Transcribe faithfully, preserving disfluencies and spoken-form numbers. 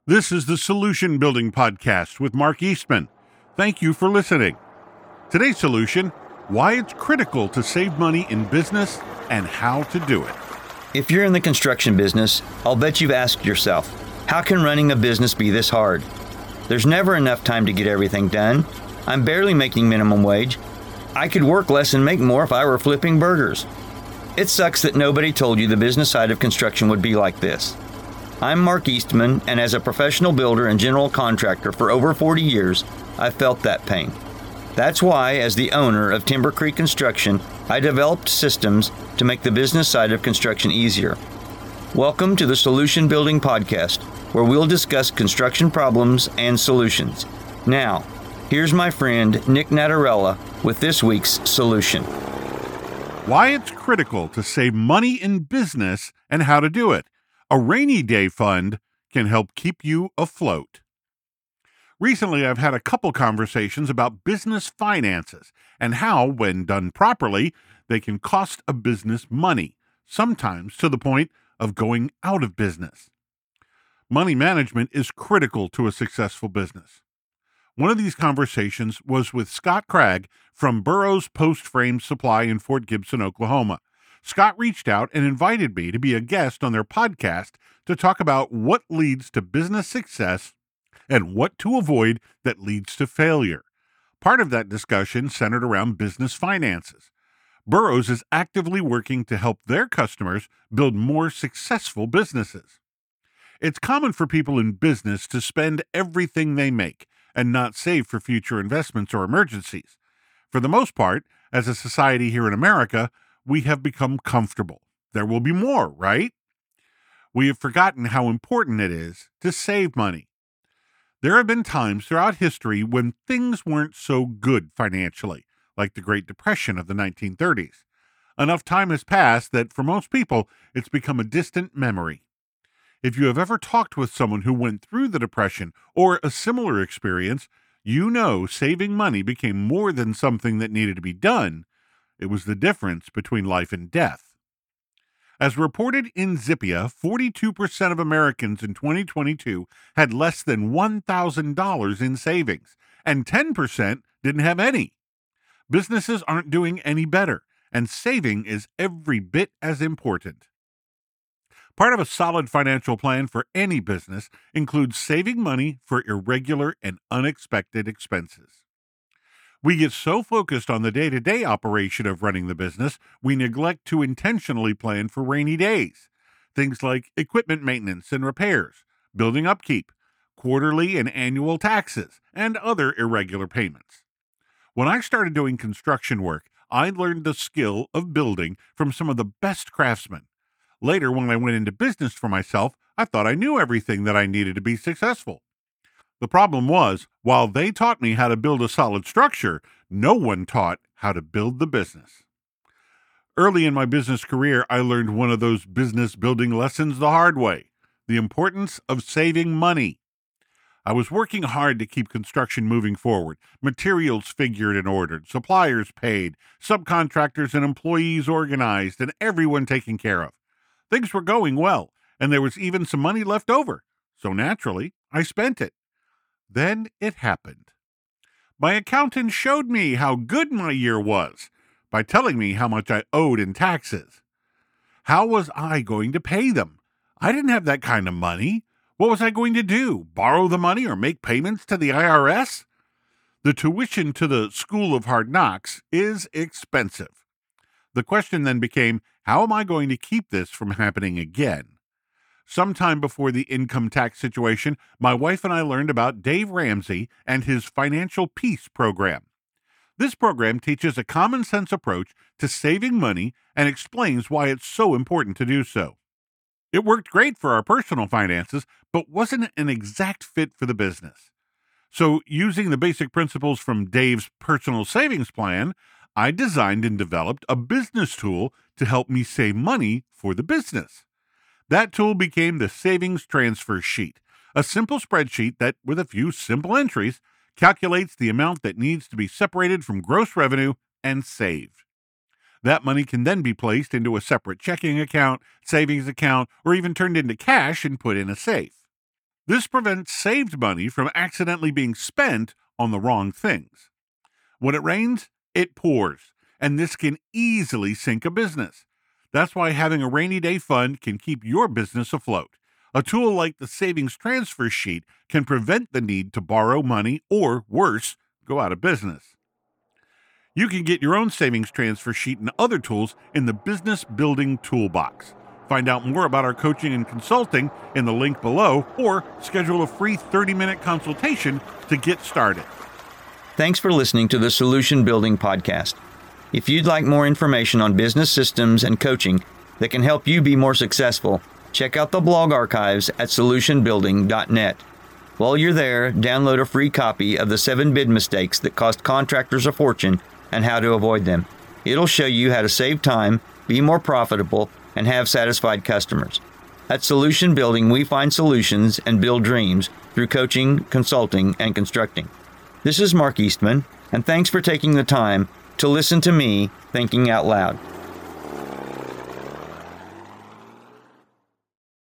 This is the Solution Building Podcast with Mark Eastman. Thank you for listening. Today's solution, why it's critical to save money in business and how to do it. If you're in the construction business, I'll bet you've asked yourself, how can running a business be this hard? There's never enough time to get everything done. I'm barely making minimum wage. I could work less and make more if I were flipping burgers. It sucks that nobody told you the business side of construction would be like this. I'm Mark Eastman, and as a professional builder and general contractor for over forty years, I've felt that pain. That's why, as the owner of Timber Creek Construction, I developed systems to make the business side of construction easier. Welcome to the Solution Building Podcast, where we'll discuss construction problems and solutions. Now, here's my friend Nick Natarella with this week's solution. Why it's critical to save money in business and how to do it. A rainy day fund can help keep you afloat. Recently, I've had a couple conversations about business finances and how, when done properly, they can cost a business money, sometimes to the point of going out of business. Money management is critical to a successful business. One of these conversations was with Scott Cragg from Burroughs Post Frame Supply in Fort Gibson, Oklahoma. Scott reached out and invited me to be a guest on their podcast to talk about what leads to business success and what to avoid that leads to failure. Part of that discussion centered around business finances. Burroughs is actively working to help their customers build more successful businesses. It's common for people in business to spend everything they make and not save for future investments or emergencies. For the most part, as a society here in America, we have become comfortable. There will be more, right? We have forgotten how important it is to save money. There have been times throughout history when things weren't so good financially, like the Great Depression of the nineteen thirties. Enough time has passed that for most people, it's become a distant memory. If you have ever talked with someone who went through the Depression or a similar experience, you know saving money became more than something that needed to be done. It was the difference between life and death. As reported in Zippia, forty-two percent of Americans in twenty twenty-two had less than one thousand dollars in savings, and ten percent didn't have any. Businesses aren't doing any better, and saving is every bit as important. Part of a solid financial plan for any business includes saving money for irregular and unexpected expenses. We get so focused on the day-to-day operation of running the business, we neglect to intentionally plan for rainy days. Things like equipment maintenance and repairs, building upkeep, quarterly and annual taxes, and other irregular payments. When I started doing construction work, I learned the skill of building from some of the best craftsmen. Later, when I went into business for myself, I thought I knew everything that I needed to be successful. The problem was, while they taught me how to build a solid structure, no one taught how to build the business. Early in my business career, I learned one of those business building lessons the hard way, the importance of saving money. I was working hard to keep construction moving forward, materials figured and ordered, suppliers paid, subcontractors and employees organized, and everyone taken care of. Things were going well, and there was even some money left over, so naturally, I spent it. Then it happened. My accountant showed me how good my year was by telling me how much I owed in taxes. How was I going to pay them? I didn't have that kind of money. What was I going to do? Borrow the money or make payments to the I R S? The tuition to the School of Hard Knocks is expensive. The question then became, how am I going to keep this from happening again? Sometime before the income tax situation, my wife and I learned about Dave Ramsey and his Financial Peace program. This program teaches a common sense approach to saving money and explains why it's so important to do so. It worked great for our personal finances, but wasn't an exact fit for the business. So, using the basic principles from Dave's personal savings plan, I designed and developed a business tool to help me save money for the business. That tool became the Savings Transfer Sheet, a simple spreadsheet that, with a few simple entries, calculates the amount that needs to be separated from gross revenue and saved. That money can then be placed into a separate checking account, savings account, or even turned into cash and put in a safe. This prevents saved money from accidentally being spent on the wrong things. When it rains, it pours, and this can easily sink a business. That's why having a rainy day fund can keep your business afloat. A tool like the Savings Transfer Sheet can prevent the need to borrow money or, worse, go out of business. You can get your own Savings Transfer Sheet and other tools in the Business Building Toolbox. Find out more about our coaching and consulting in the link below, or schedule a free thirty-minute consultation to get started. Thanks for listening to the Solution Building Podcast. If you'd like more information on business systems and coaching that can help you be more successful, check out the blog archives at solution building dot net. While you're there, download a free copy of the seven bid mistakes that cost contractors a fortune and how to avoid them. It'll show you how to save time, be more profitable, and have satisfied customers. At Solution Building, we find solutions and build dreams through coaching, consulting, and constructing. This is Mark Eastman, and thanks for taking the time to listen to me thinking out loud.